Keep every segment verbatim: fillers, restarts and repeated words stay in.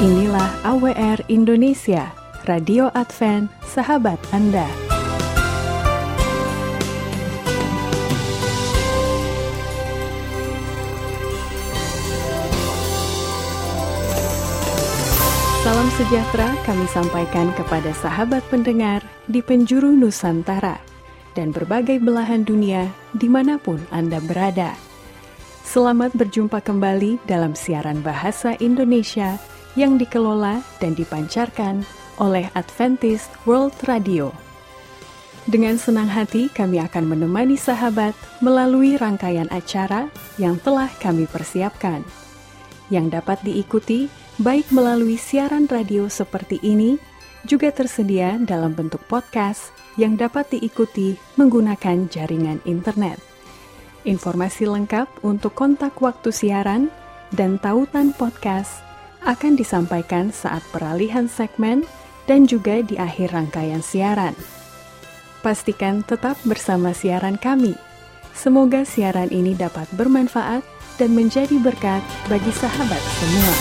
Inilah A W R Indonesia, Radio Advent, sahabat Anda. Salam sejahtera kami sampaikan kepada sahabat pendengar di penjuru Nusantara dan berbagai belahan dunia dimanapun Anda berada. Selamat berjumpa kembali dalam siaran bahasa Indonesia yang dikelola dan dipancarkan oleh Adventist World Radio. Dengan senang hati kami akan menemani sahabat melalui rangkaian acara yang telah kami persiapkan, yang dapat diikuti baik melalui siaran radio seperti ini, juga tersedia dalam bentuk podcast yang dapat diikuti menggunakan jaringan internet. Informasi lengkap untuk kontak waktu siaran dan tautan podcast akan disampaikan saat peralihan segmen dan juga di akhir rangkaian siaran. Pastikan tetap bersama siaran kami. Semoga siaran ini dapat bermanfaat dan menjadi berkat bagi sahabat semua.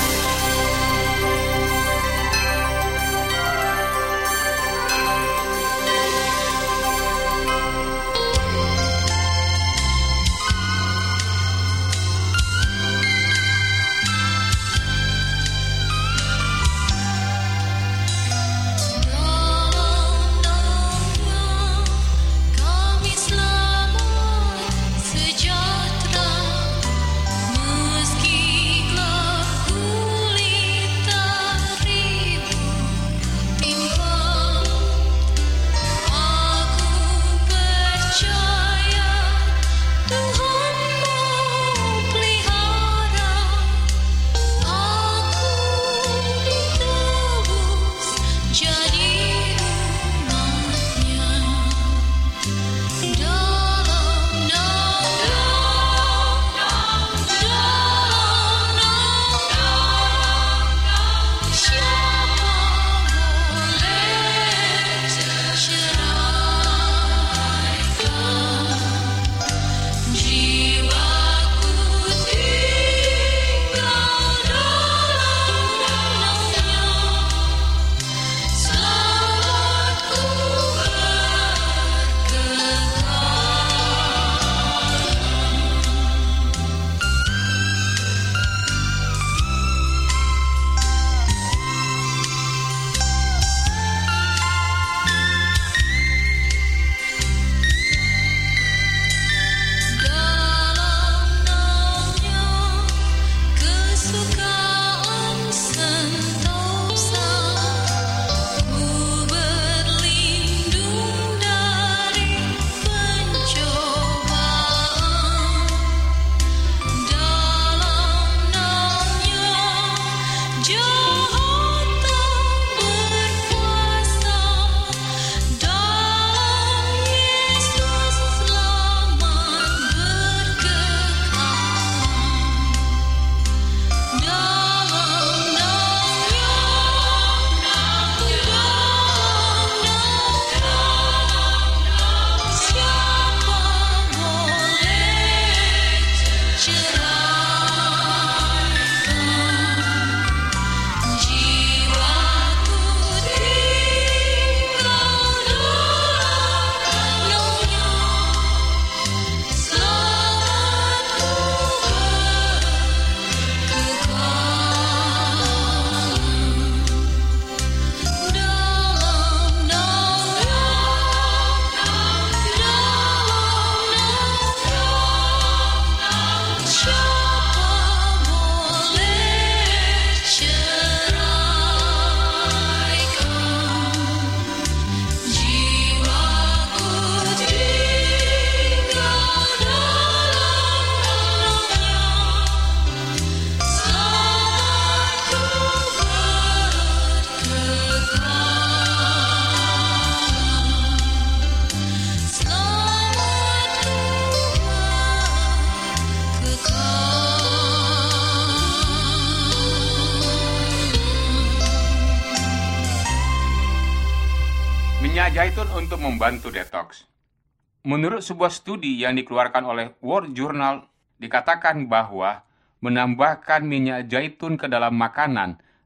Minyak zaitun untuk membantu detoks. Menurut sebuah studi yang dikeluarkan oleh World Journal, dikatakan bahwa menambahkan minyak zaitun ke dalam makanan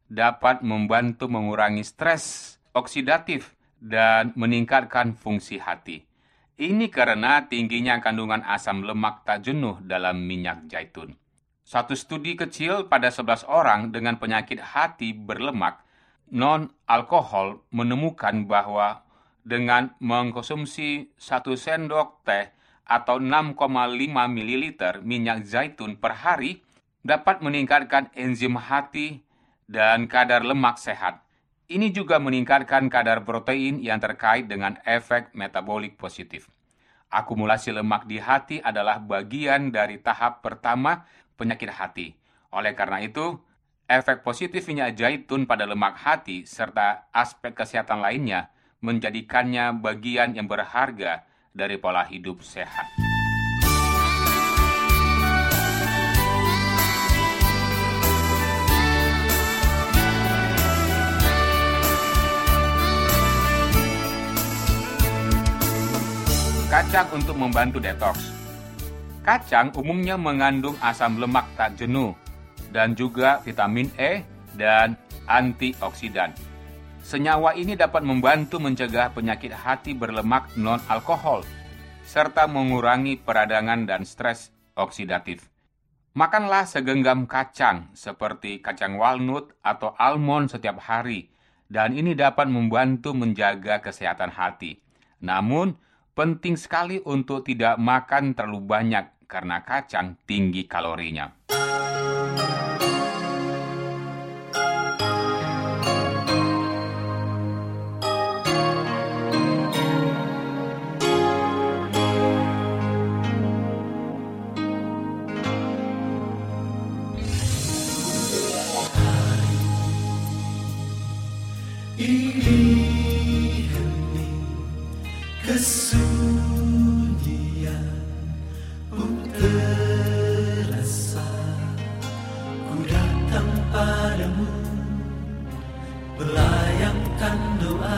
dapat membantu mengurangi stres oksidatif dan meningkatkan fungsi hati. Ini karena tingginya kandungan asam lemak tak jenuh dalam minyak zaitun. Satu studi kecil pada sebelas orang dengan penyakit hati berlemak non-alkohol menemukan bahwa dengan mengkonsumsi satu sendok teh atau enam koma lima mililiter minyak zaitun per hari dapat meningkatkan enzim hati dan kadar lemak sehat. Ini juga meningkatkan kadar protein yang terkait dengan efek metabolik positif. Akumulasi lemak di hati adalah bagian dari tahap pertama penyakit hati. Oleh karena itu, efek positif minyak zaitun pada lemak hati serta aspek kesehatan lainnya menjadikannya bagian yang berharga dari pola hidup sehat. Kacang untuk membantu detoks. Kacang umumnya mengandung asam lemak tak jenuh dan juga vitamin E dan antioksidan. Senyawa ini dapat membantu mencegah penyakit hati berlemak non-alkohol serta mengurangi peradangan dan stres oksidatif. Makanlah segenggam kacang seperti kacang walnut atau almond setiap hari dan ini dapat membantu menjaga kesehatan hati. Namun, penting sekali untuk tidak makan terlalu banyak karena kacang tinggi kalorinya. Ini hening kesunyian pun terasa, ku datang padamu melayangkan doa,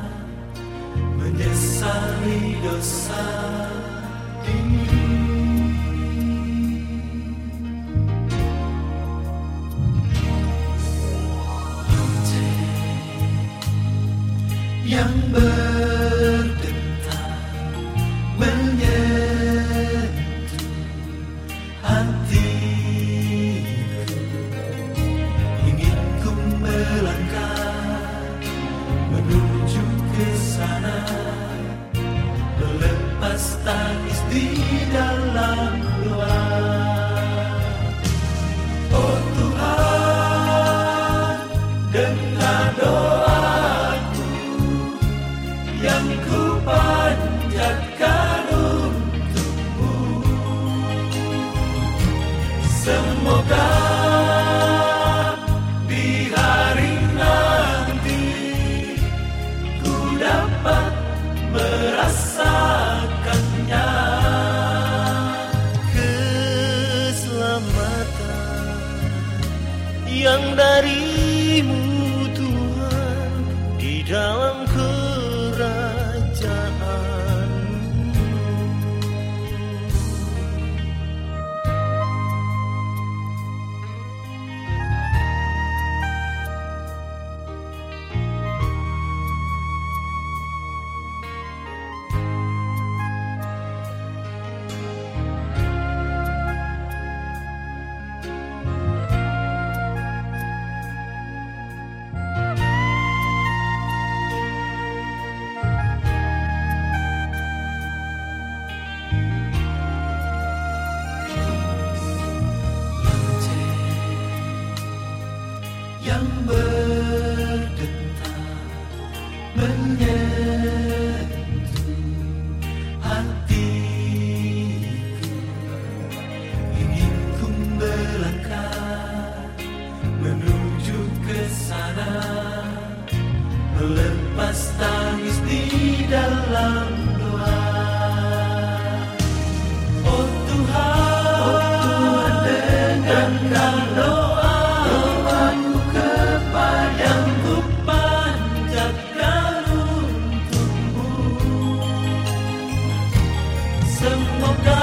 menyesali dosa diri. Yang berdetak menyentuh hatiku, ingin ku melangkah menuju ke sana, melepas tangis di dalam doa. Oh Tuhan, dengar doa yang ku panjatkan untukmu. Semoga di hari nanti ku dapat merasakannya, keselamatan yang darimu Tuhan di dalam yang berdetak menyentuh hatiku, ingin ku melangkah menuju ke sana, melepas tangis di dalam doa. Oh Tuhan, oh Tuhan, dengarkan doa yang ku panjatkan untukmu. Semoga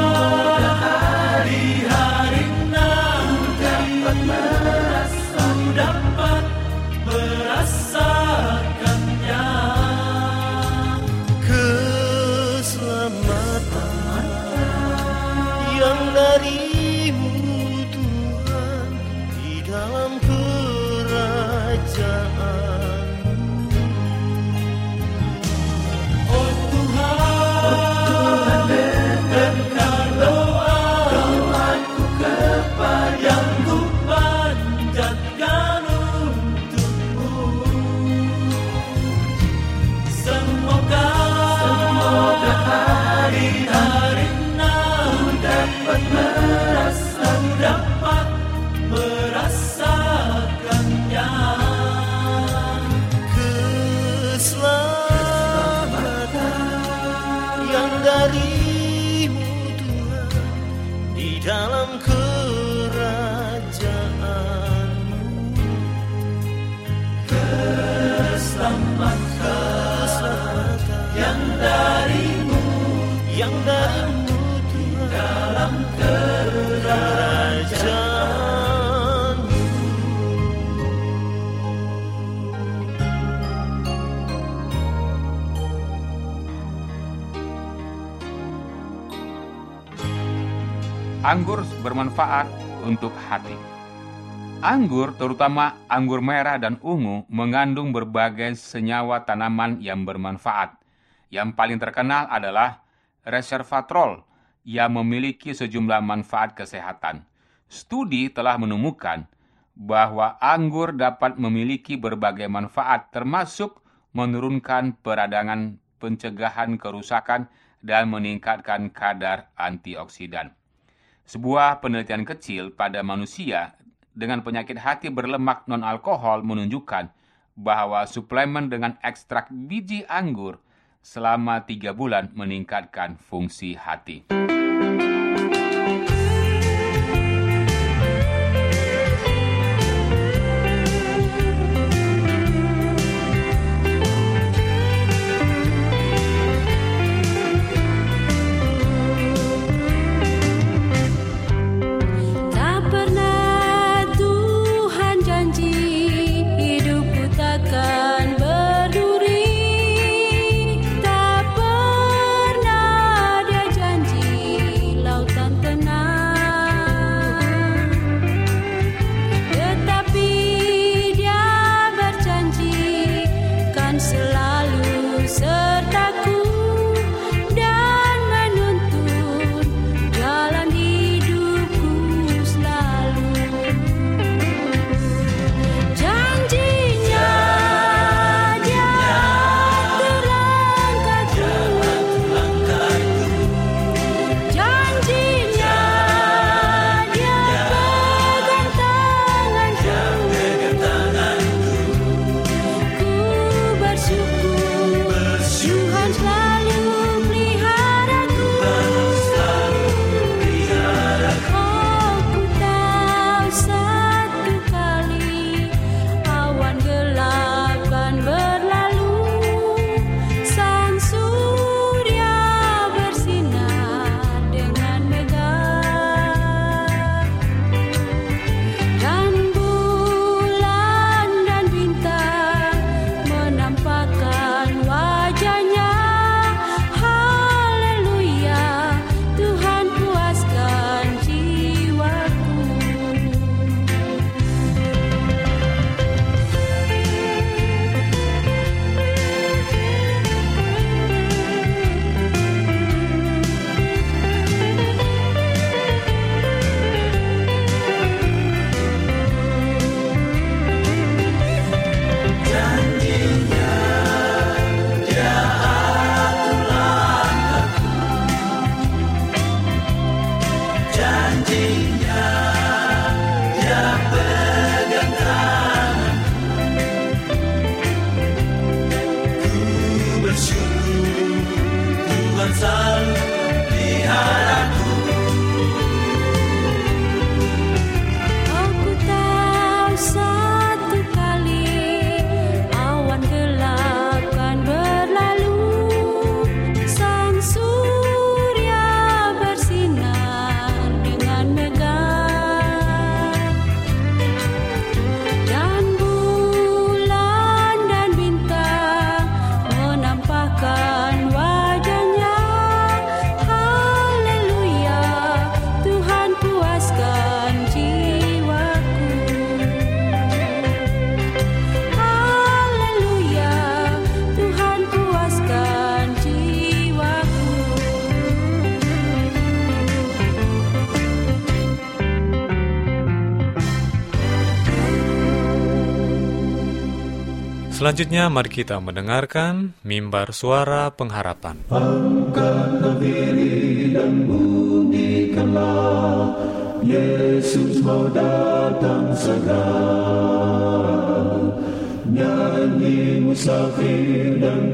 di hari nanti dapat merasakan dapat merasakannya. Keselamatan yang dari-Mu Tuhan di dalam kerajaan-Mu. Oh Tuhan, dengar doaku kepadamu, panjatkan untuk-Mu. Semoga hari-hari aku dapat merasa, dapat merasakannya. Keselamatan yang dari-Mu Tuhan di dalam kerajaan-Mu. Keselamatan yang dari-Mu, yang dari-Mu Tuhan dalam kerajaan-Mu. Anggur bermanfaat untuk hati. Anggur, terutama anggur merah dan ungu, mengandung berbagai senyawa tanaman yang bermanfaat. Yang paling terkenal adalah resveratrol yang memiliki sejumlah manfaat kesehatan. Studi telah menemukan bahwa anggur dapat memiliki berbagai manfaat, termasuk menurunkan peradangan, pencegahan kerusakan, dan meningkatkan kadar antioksidan. Sebuah penelitian kecil pada manusia dengan penyakit hati berlemak non-alkohol menunjukkan bahwa suplemen dengan ekstrak biji anggur selama tiga bulan meningkatkan fungsi hati. Tak pernah Dia janji Selanjutnya mari kita mendengarkan Mimbar Suara Pengharapan. Angkatlah diri dan bunyikanlah, Yesus mau datang segera. Nyanyi musafir dan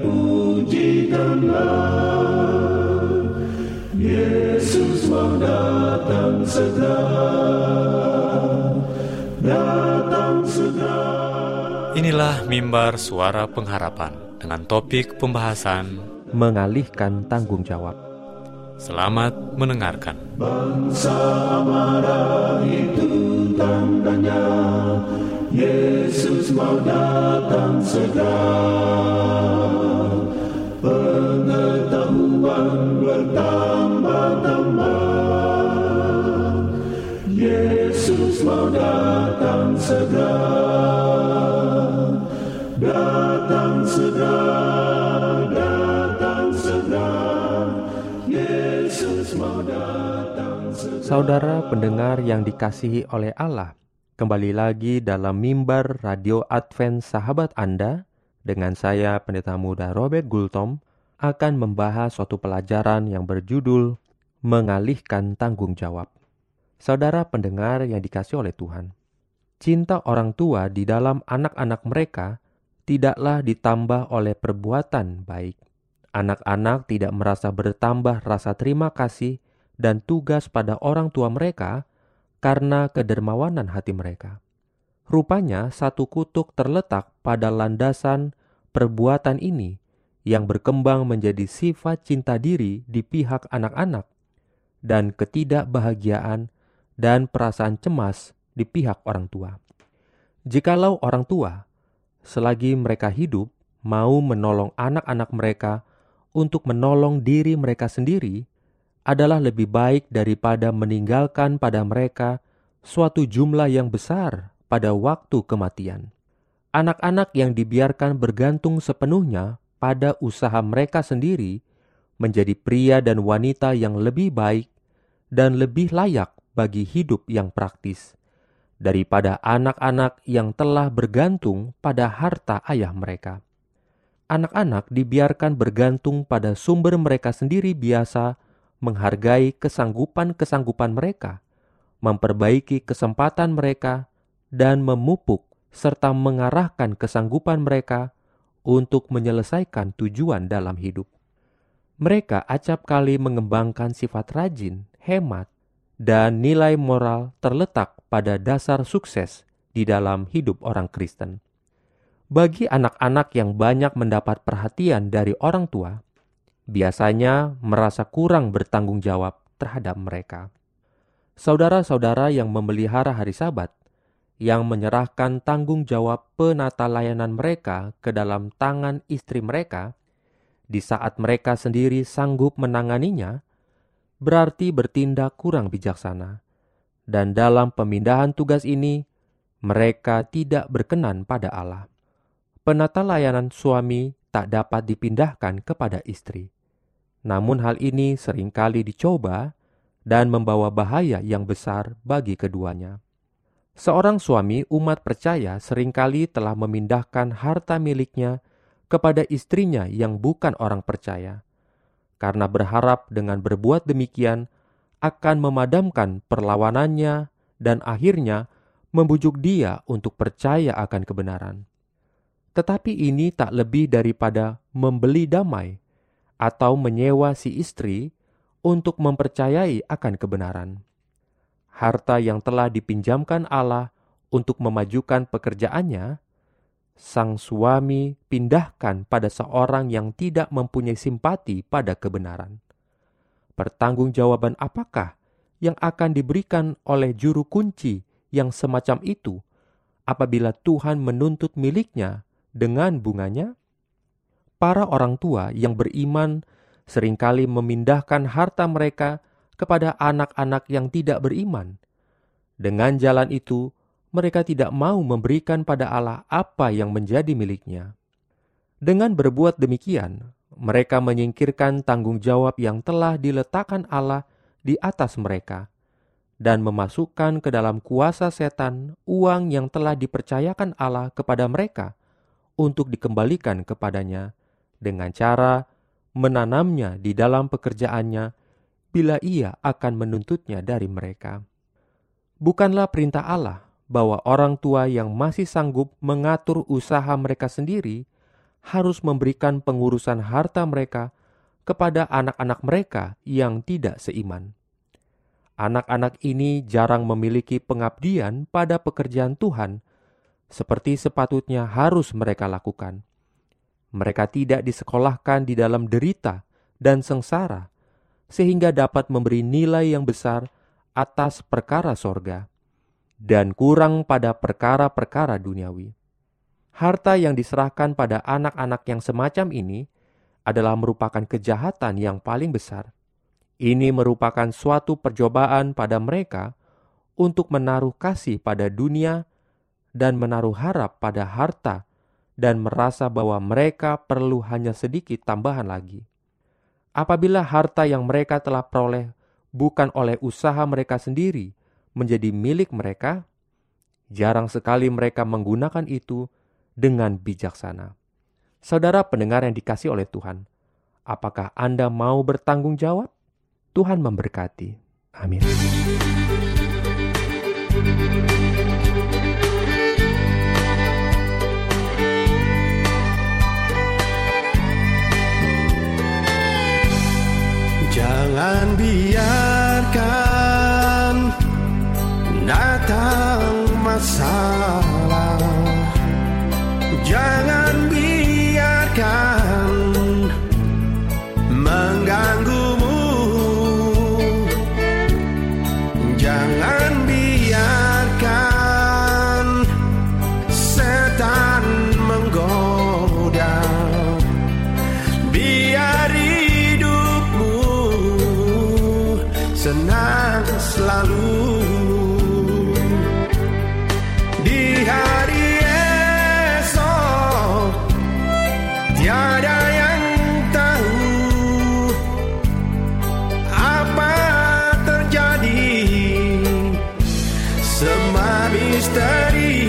pujikanlah, Yesus mau datang segera, datang segera. Inilah Mimbar Suara Pengharapan dengan topik pembahasan mengalihkan tanggung jawab. Selamat mendengarkan. Bangsa marah itu tandanya, Yesus mau datang segera. Pengetahuan bertambah-tambah, Yesus mau datang segera. Datang segera, datang segera, Yesus mau datang segera. Saudara pendengar yang dikasihi oleh Allah, kembali lagi dalam Mimbar Radio Advent Sahabat Anda dengan saya Pendeta Muda Robert Gultom akan membahas suatu pelajaran yang berjudul mengalihkan tanggung jawab. Saudara pendengar yang dikasihi oleh Tuhan, cinta orang tua di dalam anak-anak mereka tidaklah ditambah oleh perbuatan baik. Anak-anak tidak merasa bertambah rasa terima kasih dan tugas pada orang tua mereka karena kedermawanan hati mereka. Rupanya satu kutuk terletak pada landasan perbuatan ini yang berkembang menjadi sifat cinta diri di pihak anak-anak dan ketidakbahagiaan dan perasaan cemas di pihak orang tua. Jikalau orang tua selagi mereka hidup, mau menolong anak-anak mereka untuk menolong diri mereka sendiri, adalah lebih baik daripada meninggalkan pada mereka suatu jumlah yang besar pada waktu kematian. Anak-anak yang dibiarkan bergantung sepenuhnya pada usaha mereka sendiri menjadi pria dan wanita yang lebih baik dan lebih layak bagi hidup yang praktis daripada anak-anak yang telah bergantung pada harta ayah mereka. Anak-anak dibiarkan bergantung pada sumber mereka sendiri biasa menghargai kesanggupan-kesanggupan mereka, memperbaiki kesempatan mereka, dan memupuk serta mengarahkan kesanggupan mereka untuk menyelesaikan tujuan dalam hidup. Mereka acap kali mengembangkan sifat rajin, hemat, dan nilai moral terletak pada dasar sukses di dalam hidup orang Kristen. Bagi anak-anak yang banyak mendapat perhatian dari orang tua, biasanya merasa kurang bertanggung jawab terhadap mereka. Saudara-saudara yang memelihara hari Sabat, yang menyerahkan tanggung jawab penata layanan mereka ke dalam tangan istri mereka, di saat mereka sendiri sanggup menanganinya, berarti bertindak kurang bijaksana. Dan dalam pemindahan tugas ini, mereka tidak berkenan pada Allah. Penata layanan suami tak dapat dipindahkan kepada istri. Namun hal ini seringkali dicoba dan membawa bahaya yang besar bagi keduanya. Seorang suami umat percaya seringkali telah memindahkan harta miliknya kepada istrinya yang bukan orang percaya, karena berharap dengan berbuat demikian akan memadamkan perlawanannya dan akhirnya membujuk dia untuk percaya akan kebenaran. Tetapi ini tak lebih daripada membeli damai atau menyewa si istri untuk mempercayai akan kebenaran. Harta yang telah dipinjamkan Allah untuk memajukan pekerjaannya, sang suami pindahkan pada seorang yang tidak mempunyai simpati pada kebenaran. Pertanggungjawaban apakah yang akan diberikan oleh juru kunci yang semacam itu apabila Tuhan menuntut miliknya dengan bunganya? Para orang tua yang beriman seringkali memindahkan harta mereka kepada anak-anak yang tidak beriman. Dengan jalan itu, mereka tidak mau memberikan pada Allah apa yang menjadi miliknya. Dengan berbuat demikian, mereka menyingkirkan tanggung jawab yang telah diletakkan Allah di atas mereka dan memasukkan ke dalam kuasa setan uang yang telah dipercayakan Allah kepada mereka untuk dikembalikan kepadanya dengan cara menanamnya di dalam pekerjaannya bila ia akan menuntutnya dari mereka. Bukanlah perintah Allah bahwa orang tua yang masih sanggup mengatur usaha mereka sendiri harus memberikan pengurusan harta mereka kepada anak-anak mereka yang tidak seiman. Anak-anak ini jarang memiliki pengabdian pada pekerjaan Tuhan seperti sepatutnya harus mereka lakukan. Mereka tidak disekolahkan di dalam derita dan sengsara, sehingga dapat memberi nilai yang besar atas perkara sorga, dan kurang pada perkara-perkara duniawi. Harta yang diserahkan pada anak-anak yang semacam ini adalah merupakan kejahatan yang paling besar. Ini merupakan suatu percobaan pada mereka untuk menaruh kasih pada dunia dan menaruh harap pada harta dan merasa bahwa mereka perlu hanya sedikit tambahan lagi. Apabila harta yang mereka telah peroleh bukan oleh usaha mereka sendiri menjadi milik mereka, jarang sekali mereka menggunakan itu dengan bijaksana. Saudara pendengar yang dikasihi oleh Tuhan, apakah Anda mau bertanggung jawab? Tuhan memberkati. Amin. Jangan biarkan datang masalah. Jangan biarkan mengganggumu. Jangan biarkan setan menggoda. Biar hidupmu senang selalu. Di hari esok tiada yang tahu apa terjadi. Semua misteri,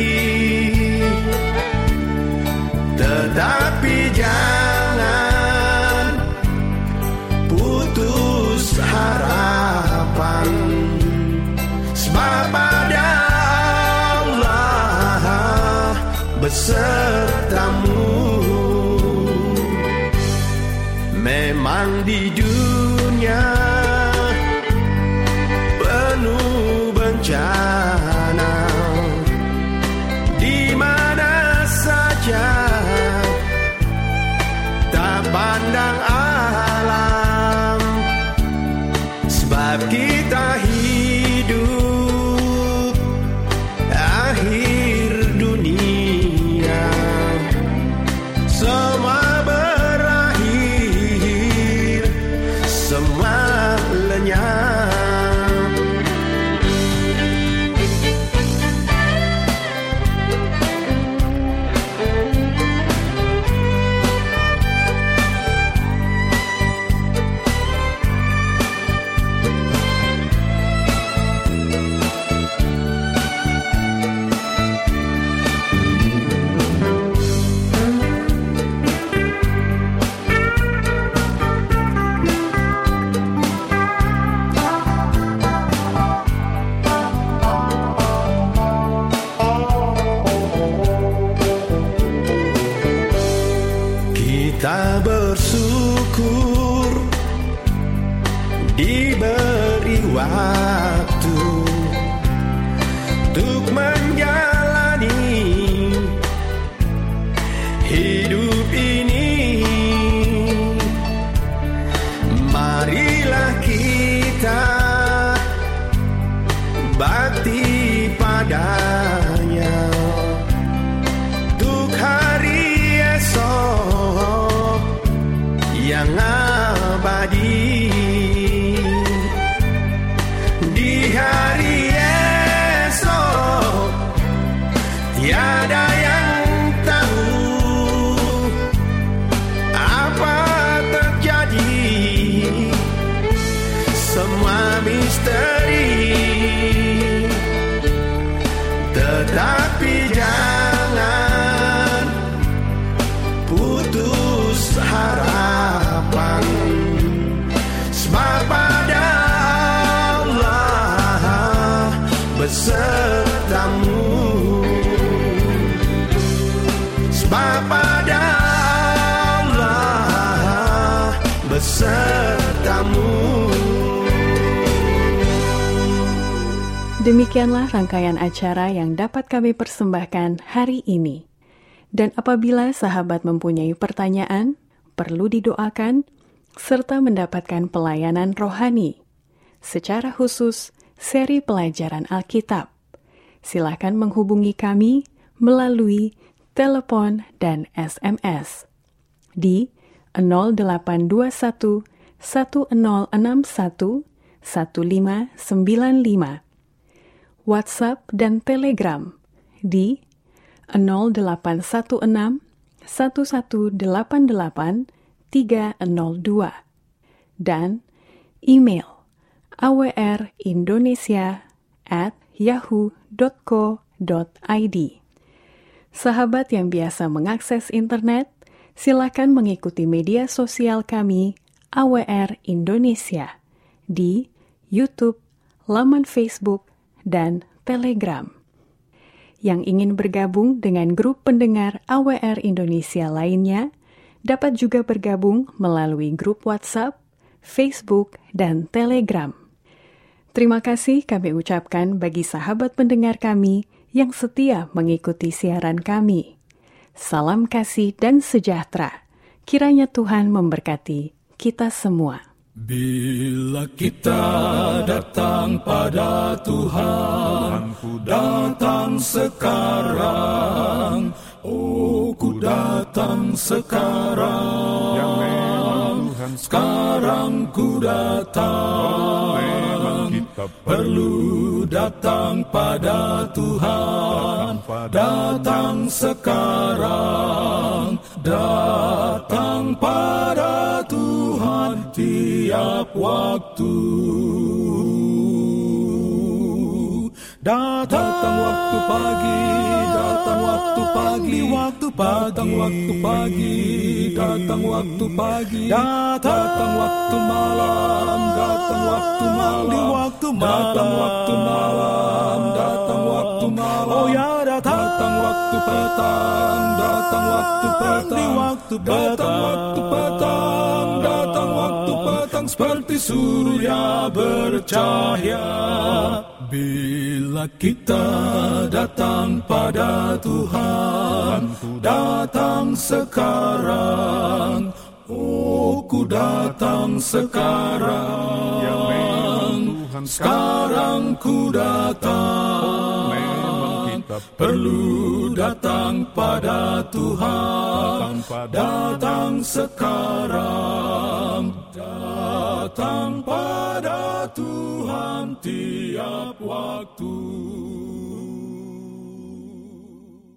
tetapi jangan putus harapan, sebab ada Allah besertamu. Memang di dunia penuh bencana, di mana saja tak pandang alam, sebab kita hidup akhir dunia. Semua berakhir, semua lenyap. Kita bersyukur diberi waktu untuk menjalani hidup ini. Marilah kita bakti padanya untuk hari esok yang abadi. Di hari esok tiada yang tahu apa terjadi. Semua misteri, tetapi jangan Demikianlah rangkaian acara yang dapat kami persembahkan hari ini. Dan apabila sahabat mempunyai pertanyaan, perlu didoakan, serta mendapatkan pelayanan rohani, secara khusus seri pelajaran Alkitab, silakan menghubungi kami melalui telepon dan S M S di nol delapan dua satu satu nol enam satu satu lima sembilan lima, WhatsApp dan Telegram di nol delapan satu enam satu satu delapan delapan tiga nol dua dan email awrindonesia at yahoo dot co dot id. Sahabat yang biasa mengakses internet, silakan mengikuti media sosial kami A W R Indonesia di YouTube, laman Facebook, dan Telegram. Yang ingin bergabung dengan grup pendengar A W R Indonesia lainnya, dapat juga bergabung melalui grup WhatsApp, Facebook, dan Telegram. Terima kasih kami ucapkan bagi sahabat pendengar kami yang setia mengikuti siaran kami. Salam kasih dan sejahtera. Kiranya Tuhan memberkati kita semua. Bila kita datang pada Tuhan, ku datang sekarang, oh ku datang sekarang, yang memang Tuhan sekarang ku datang, memang kita perlu datang pada Tuhan, datang sekarang, datang pada Tuhan tiap waktu. Datang waktu pagi, datang waktu pagi, waktu pagi, datang waktu pagi, datang waktu pagi, datang waktu malam, datang waktu malam, di waktu datang waktu malam, datang waktu malam, oh ya datang waktu petang, datang waktu petang, di waktu datang waktu petang, datang waktu petang seperti surya bercahaya. Bila kita datang pada Tuhan, datang sekarang, oh ku datang sekarang, yang memang Tuhan sekarang ku datang, oh, memang kita perlu datang pada Tuhan, datang sekarang, datang pada Tuhan tiap waktu.